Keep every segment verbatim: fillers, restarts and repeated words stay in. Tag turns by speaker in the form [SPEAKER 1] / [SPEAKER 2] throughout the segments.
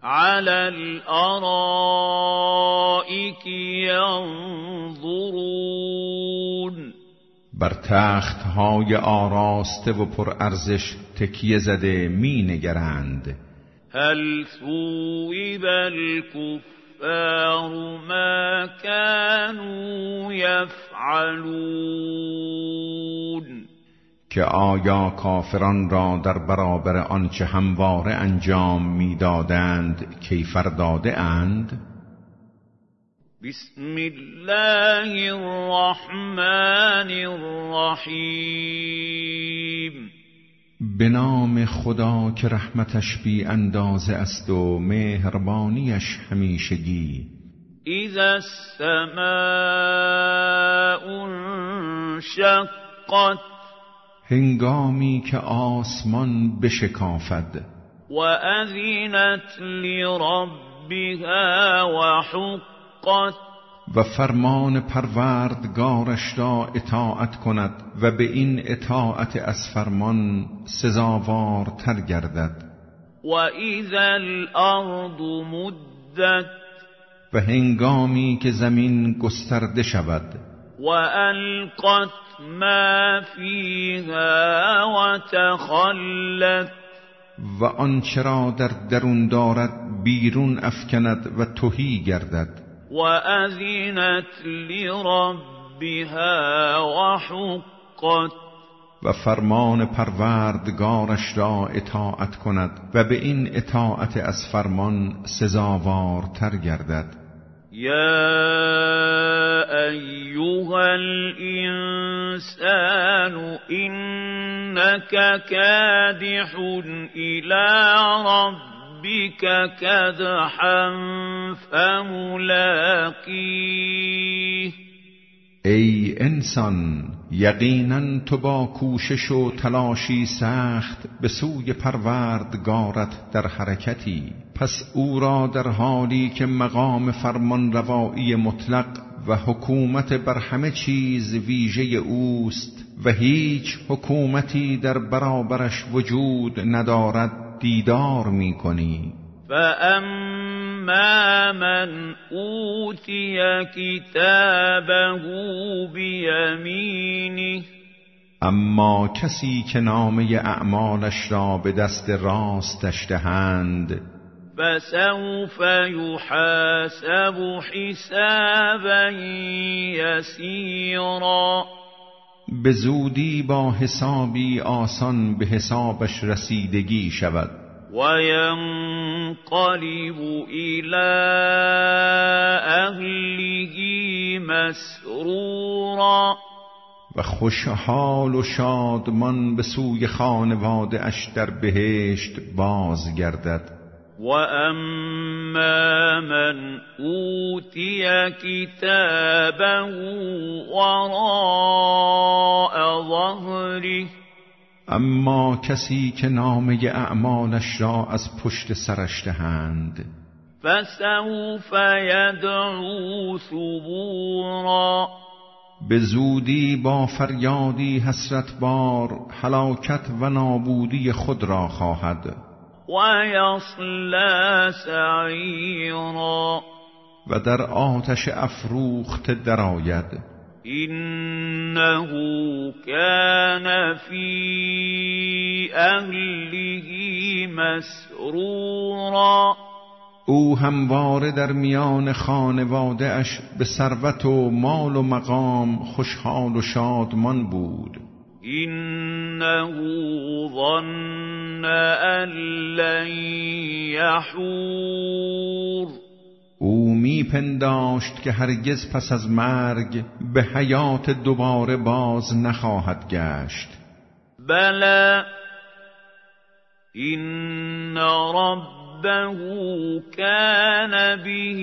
[SPEAKER 1] على الارائک ینظرون
[SPEAKER 2] بر تخت‌های آراسته و پر ارزش تکیه زده می نگرند.
[SPEAKER 1] هل ثوب الكفار ما كانوا يفعلون
[SPEAKER 2] که آیا کافران را در برابر آنچه همواره انجام میدادند کیفر داده اند؟
[SPEAKER 1] بسم الله الرحمن الرحیم
[SPEAKER 2] به نام خدا که رحمتش بی اندازه است و مهربانیش همیشگی.
[SPEAKER 1] اذا السماء انشقت
[SPEAKER 2] هنگامی که آسمان بشکافد.
[SPEAKER 1] و اذنت لربها و حقت
[SPEAKER 2] و فرمان پروردگارش را اطاعت کند و به این اطاعت از فرمان سزاوارتر گردد.
[SPEAKER 1] و اذا الارض مدت
[SPEAKER 2] و هنگامی که زمین گسترده شود.
[SPEAKER 1] و القت ما فیها و تخلت
[SPEAKER 2] و آنچه را در درون دارد بیرون افکند و تهی گردد.
[SPEAKER 1] و اذنت لربها و حقت
[SPEAKER 2] و فرمان پروردگارش را اطاعت کند و به این اطاعت از فرمان سزاوارتر گردد.
[SPEAKER 1] یا ایها الانسان انک کادح الی ربک کدحا فملاقیه
[SPEAKER 2] ای انسان، یقینا تو با کوشش و تلاشی سخت به سوی پروردگارت در حرکتی، پس او را در حالی که مقام فرمان روایی مطلق و حکومت بر همه چیز ویژه اوست و هیچ حکومتی در برابرش وجود ندارد دیدار می کنی.
[SPEAKER 1] فَأَمَّا مَنْ أُوتِيَ كِتَابَهُ بِيَمِينِهِ
[SPEAKER 2] اما کسی که نامه اعمالش را به دست راستش دهند،
[SPEAKER 1] فَسَوْفَ يُحَاسَبُ حِسَابًا يَسِيرًا
[SPEAKER 2] به زودی با حسابی آسان به حسابش رسیدگی شود.
[SPEAKER 1] وَيَنْقَلِبُ إِلَى أَهْلِهِ مَسْرُورًا
[SPEAKER 2] و خوشحال و شادمان به سوی خانواده اش در بهشت بازگردد.
[SPEAKER 1] وَأَمَّا مَنْ أُوتِيَ كِتَابَهُ وَرَاءَ ظَهْرِهِ
[SPEAKER 2] اما کسی که نامه اعمالش را از پشت سرش دهند،
[SPEAKER 1] فَسَوْفَ يَدْعُو ثُبُورًا
[SPEAKER 2] به زودی با فریادی حسرتبار هلاکت و نابودی خود را خواهد.
[SPEAKER 1] وَيَصْلَى سَعِيرًا
[SPEAKER 2] و در آتش افروخته درآید.
[SPEAKER 1] إِنَّهُ كَانَ فِي أَهْلِهِ مَسْرُورًا
[SPEAKER 2] او همواره در میان خانواده اش به ثروت و مال و مقام خوشحال و شادمان بود.
[SPEAKER 1] إِنَّهُ ظَنَّ أَن لَّن يَحُورَ
[SPEAKER 2] او می پنداشت که هرگز پس از مرگ به حیات دوباره باز نخواهد گشت.
[SPEAKER 1] بلی إِنَّ رَبَّهُ كَانَ بِهِ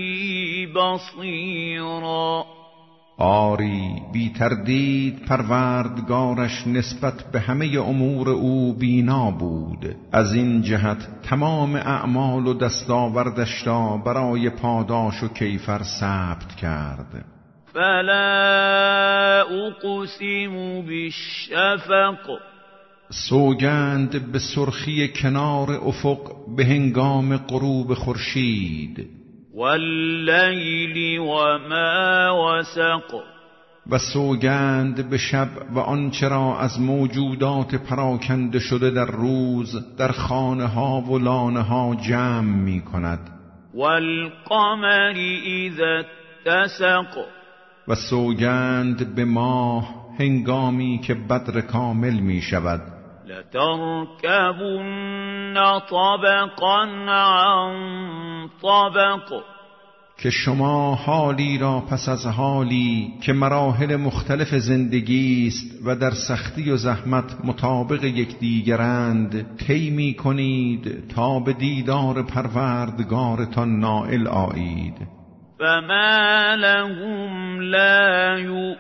[SPEAKER 1] بَصِيرًا
[SPEAKER 2] آری، بی تردید پروردگارش نسبت به همه امور او بینا بود. از این جهت تمام اعمال و دستاوردش را برای پاداش و کیفر ثبت کرد.
[SPEAKER 1] فلا اقسم بالشفق
[SPEAKER 2] سوگند به سرخی کنار افق به هنگام غروب خورشید،
[SPEAKER 1] واللیل و ما وسق،
[SPEAKER 2] و سوگند به شب و آنچه را از موجودات پراکنده شده در روز در خانه ها و لانه ها جمع می کند.
[SPEAKER 1] والقمر اذا اتسق،
[SPEAKER 2] و سوگند به ماه هنگامی که بدر کامل می شود.
[SPEAKER 1] لترکبن طبقا عن طبق،
[SPEAKER 2] که شما حالی را پس از حالی که مراحل مختلف زندگی است و در سختی و زحمت مطابق یکدیگرند طی می کنید تا به دیدار پروردگارتان نائل آیید.
[SPEAKER 1] فما لهم لا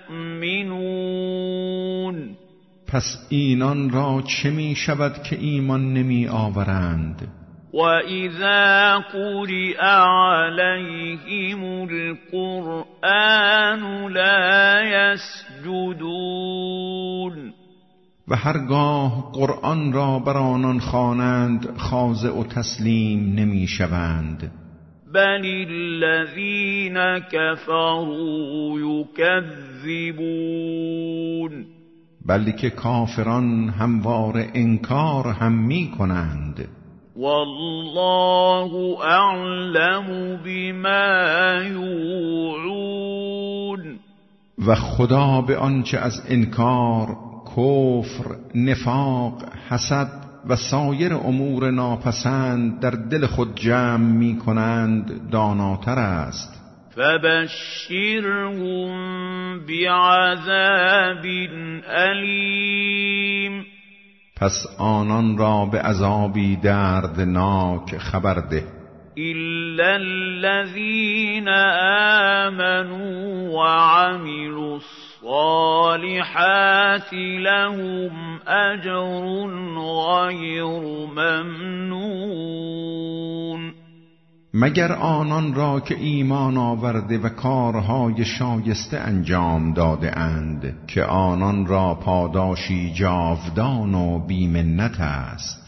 [SPEAKER 1] یؤمنون،
[SPEAKER 2] پس اینان را چه می شود که ایمان نمی آورند؟
[SPEAKER 1] وَإِذَا قُرِئَ عَلَيْهِمُ الْقُرْآنُ لَا يَسْجُدُونَ،
[SPEAKER 2] و هرگاه قرآن را بر آنان خوانند خاضع و تسلیم نمی شوند.
[SPEAKER 1] بل الذین کفروا یکذبون،
[SPEAKER 2] بلکه کافران همواره انکار هم می کنند.
[SPEAKER 1] والله اعلم بما یوعون،
[SPEAKER 2] و خدا به آنچه از انکار، کفر، نفاق، حسد و سایر امور ناپسند در دل خود جمع می کنند داناتر است.
[SPEAKER 1] فبشرهم بعذاب علیم،
[SPEAKER 2] پس آنان را به عذابی دردناک خبر ده.
[SPEAKER 1] الا الذین آمنوا وعملوا الصالحات لهم اجر غیر ممنون،
[SPEAKER 2] مگر آنان را که ایمان آورده و کارهای شایسته انجام داده اند که آنان را پاداشی جاودان و بیمنت است.